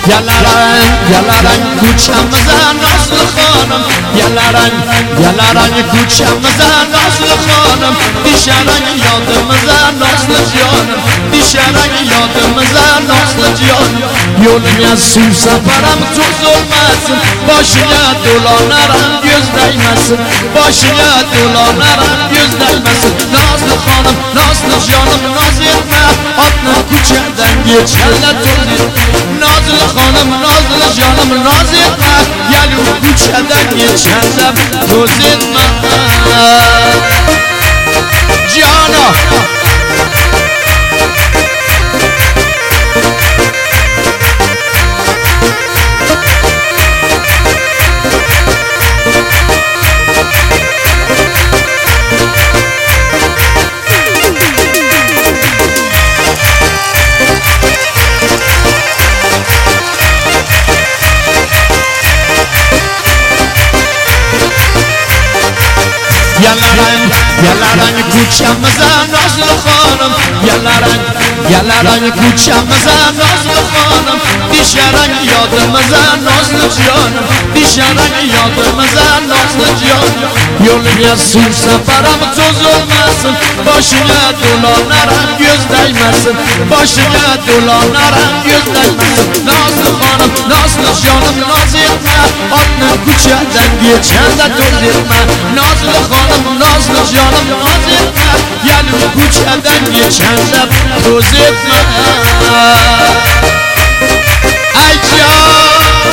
یلرنگ کوچم بزن نازل خانم یلرنگ کوچم بزن نازل خانم بیشرنگ یادم بزن نازل جانم بیشرنگ یادم بزن نازل جانم یولم از سو سفرم تو ظلمتsin başına dolanarım göz değmesin başına dolanarım göz değmesin nazlı hanım nazlı canım naz etme atla küçeden geçerler toz nazlı hanım nazlı canım naz etme gel küçeden geçerler toz etme Cana یلرنگ کوچم بزن نازل خانم یلرنگ کوچم بزن نازل خانم بیشرنگ یادم بزن نازل جانم بیشرنگ یادم بزن نازل جانم یولم از سو سفرم تو ظلمتsin başına dolanarım göz değmesin başına dolanarım göz değmesin nazlı hanım nazlı canım naz etme atla küçeden geçende toz etme nazlı hanım nazlı canım naz etme gel küçeden geçende toz etme ay can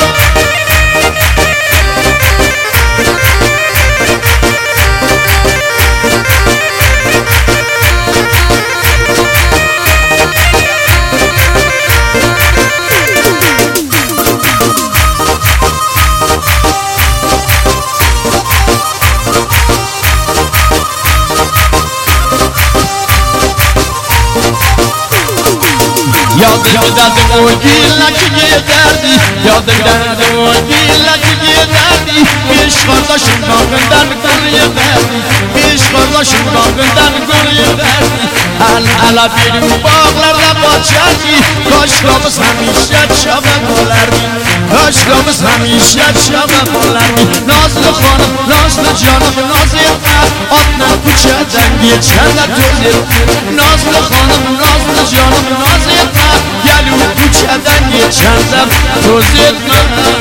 Yadım derdim o günler ki giderdi Yadım derdim o günler ki giderdi Beş kardeşim bağından gül verdi Beş kardeşim bağından gül verdi El ele benim bağlarda bahçerdi Kaşlarımız hemşe çabuk olardı Kaşlarımız hemşe çabuk olardı Nazlı hanım, nazlı canım, naz etme Atla küçeden geçerler toz etme Nazlı hanım, nazlı canım, naz etme gel küçeden geçerler toz etme